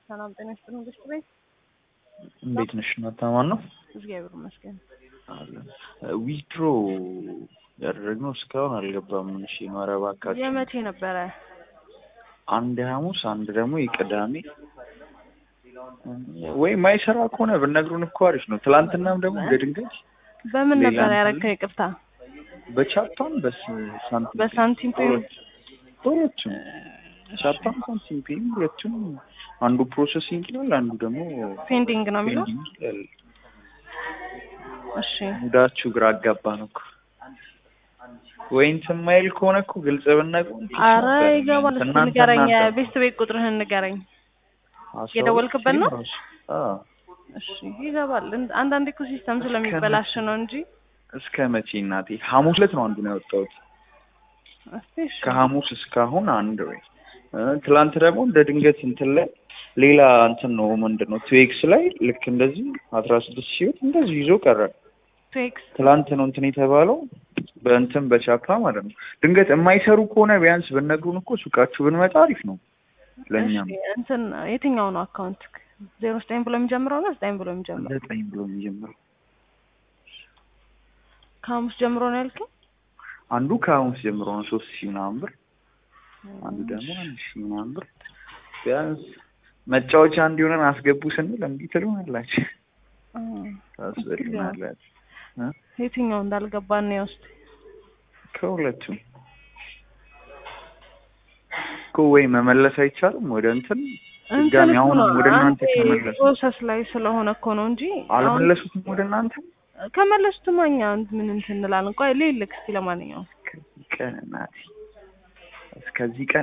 ሰላም ጤና ይስጥልኝ ብስትበይ እንዴት ነሽ? ታማን ነው እግዚአብሔር ይመስገን። ዊዝድሮ ያደረግነው እስካሁን አልገባም። እሺ ማረባ አካባቢ የመቼ ነበረ? አንድ ሐሙስ አንድ ደግሞ የቅዳሜ ወይ ማይሰራ ከሆነ ብነግሩን እኮ አሪፍ ነው። ትላንትናም ደግሞ በድንገት በምን ነበር ያረከው? ይቅርታ በቻፓም በሳንቲም ሁለቱም ቻፓም ሳንቲም ሁለቱም አንዱ ፕሮሰሲንግ ይላል፣ አንዱ ደግሞ ፔንዲንግ ነው የሚለው። እሺ ሙዳችሁ ግራ አጋባን እኮ። ወይንት ማይል ከሆነ እኮ ግልጽ ብነግሩን። አረ ይገባል። ንገረኝ፣ ቤት ቁጥርህን ንገረኝ። የደወልክበት ነው? እሺ ይገባል። አንዳንዴ እኮ ሲስተም ስለሚበላሽ ነው እንጂ። እስከ መቼ እናቴ? ሐሙስ ዕለት ነው አንዱ ነው ያወጣሁት። እሺ ከሐሙስ እስካሁን አንድ ወይ ትላንት ደግሞ እንደ ድንገት እንትን ላይ ሌላ እንትን ነው ምንድነው ቱኤክስ ላይ ልክ እንደዚህ 16,000 እንደዚህ ይዞ ቀረ። ቱኤክስ ትላንት ነው እንትን የተባለው በእንትን በቻፓ ማለት ነው። ድንገት የማይሰሩ ከሆነ ቢያንስ ብነግሩን እኮ ሱቃችሁ ብንመጣ አሪፍ ነው ለኛም። እንትን የትኛው ነው አካውንት? 09 ብሎ የሚጀምረው ነው 9 ብሎ የሚጀምረው? 9 ብሎ የሚጀምረው። ከሐሙስ ጀምሮ ነው ያልከኝ? አንዱ ከሐሙስ ጀምሮ ነው 3,000 ምናምን ብር፣ አንዱ ደግሞ 1,000 ምናምን ብር። ቢያንስ መጫወቻ እንዲሆነን አስገቡ ስንል እንዴ ትሉናላችሁ። ታስበሉናላችሁ። የትኛው እንዳልገባን ነው ውስጥ ከሁለቱም ወይ መመለስ አይቻልም ወደ እንትን ድጋሚ አሁን ወደ እናንተ ከመለሱ ፕሮሰስ ላይ ስለሆነ እኮ ነው እንጂ አልመለሱትም ወደ እናንተ። ከመለሱትማ እኛ ምን እንትን እንላለን። ቆይ ልልክ እስኪ ለማንኛውም ቀን እናቴ እስከዚህ ቀን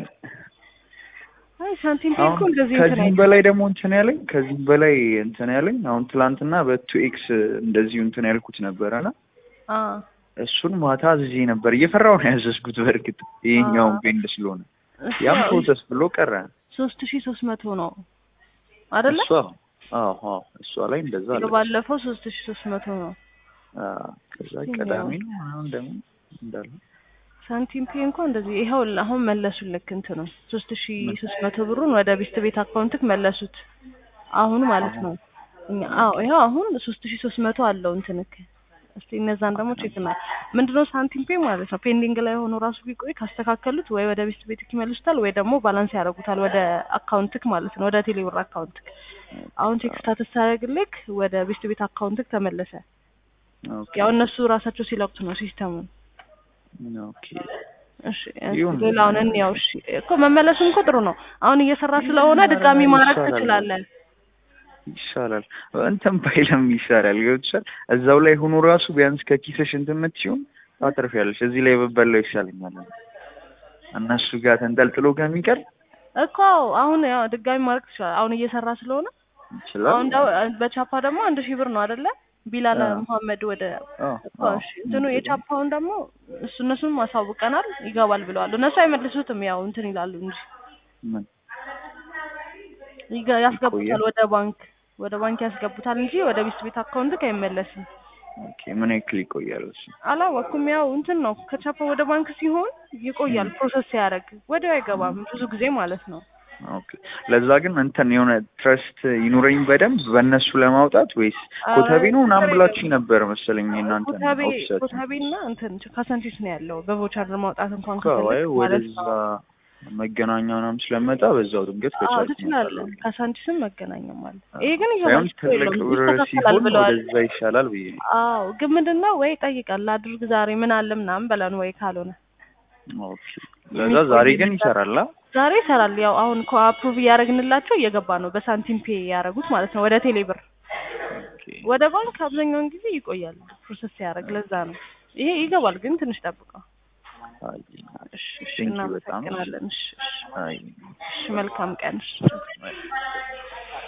ሳንቲም እኮ እንደዚህ ከዚህ በላይ ደግሞ እንትን ያለኝ አሁን ትላንትና በ2x እንደዚህ እንትን ያልኩት ነበርና እሱን ማታ እዚህ ነበር እየፈራው ነው ያዘዝኩት። በርግጥ ይሄኛው ቤንድ ስለሆነ ያም ፕሮሰስ ብሎ ቀረ። 3300 ነው አይደለ? እሷ ላይ እንደዛ አለ። ባለፈው 3300 ነው። ከዛ ቀዳሚ ነው አሁን ደግሞ እንዳለ ሳንቲም እንኳን እንደዚህ ይሄው አሁን መለሱልክ እንትን ነው 3300 ብሩን ወደ ቤት አካውንትክ መለሱት አሁን ማለት ነው። ይሄው አሁን 3300 አለው እንትንክ። እስቲ እነዛን ደግሞ ቼክ እና ምንድነው ሳንቲም ማለት ነው ፔንዲንግ ላይ ሆኖ ራሱ ቢቆይ ካስተካከሉት ወይ ወደ ቤትክ ይመልሱታል ወይ ደግሞ ባላንስ ያደርጉታል ወደ አካውንትክ ማለት ነው፣ ወደ ቴሌብር አካውንትክ። አሁን ቼክ ስታተስ ታደርግልክ ወደ ቤት አካውንትክ ተመለሰ። ያው እነሱ ራሳቸው ሲለቁት ነው ሲስተሙን። ኦኬ እሺ ሌላውን እንያው። እሺ እኮ መመለሱን እኮ ጥሩ ነው። አሁን እየሰራ ስለሆነ ድጋሚ ማድረግ ትችላለህ። ይሻላል እንትን ባይለም ይሻላል። ይወጣል እዛው ላይ ሆኖ ራሱ ቢያንስ ከኪስሽ እንትን የምትይው ታተርፊያለሽ። እዚህ ላይ በበላው ይሻለኛል እነሱ ጋር ተንጠልጥሎ ከሚቀር እኮ አሁን ያው ድጋሚ ማድረግ ትችላለህ። አሁን እየሰራ ስለሆነ ይችላል። አሁን በቻፓ ደግሞ 1000 ብር ነው አይደለ? ቢላል መሐመድ ወደ እሺ እንትኑ የቻፓውን ደግሞ እነሱን ማሳውቀናል ይገባል ብለዋል። እነሱ አይመልሱትም ያው እንትን ይላሉ እንጂ ያስገቡታል ወደ ባንክ ያስገቡታል እንጂ ወደ ቤት አካውንት አይመለስም። ኦኬ ምን ያክል ይቆያል እሱ? አላወኩም። ያው እንትን ነው ከቻፓ ወደ ባንክ ሲሆን ይቆያል ፕሮሰስ ያደርግ ወዲያው አይገባም ብዙ ጊዜ ማለት ነው። ኦኬ ለዛ ግን እንትን የሆነ ትረስት ይኑረኝ በደንብ በእነሱ ለማውጣት ወይስ ኮተቤ ነው ምናምን ብላችሁ ነበር መሰለኝ እናንተ ነው ኦፊሳችሁ? ኮተቤና እንትን ካሳንቺስ ነው ያለው በቮቸር ለማውጣት እንኳን ከፈለክ ወደዛ መገናኛ ምናምን ስለመጣ በዛው ድንገት ትችላለህ። ካሳንቺስም መገናኛም አለ። ይሄ ግን ይሆናል ትልቅ ብር ሲሆን ወደዛ ይሻላል ብዬ። ግን ምንድነው ወይ ጠይቃል አድርግ ዛሬ ምን አለ ምናምን በለን ወይ ካልሆነ ኦኬ ለዛ ዛሬ ግን ይሰራል። ዛሬ ይሰራል። ያው አሁን አፕሩቭ ያደረግንላቸው እየገባ ነው በሳንቲም ፔ ያደረጉት ማለት ነው ወደ ቴሌብር። ወደ ባንክ አብዛኛውን ጊዜ ይቆያል ፕሮሰስ ያደርግ። ለዛ ነው ይሄ ይገባል ግን ትንሽ ጠብቀው። እሺ እናመሰግናለን። እሺ መልካም ቀን።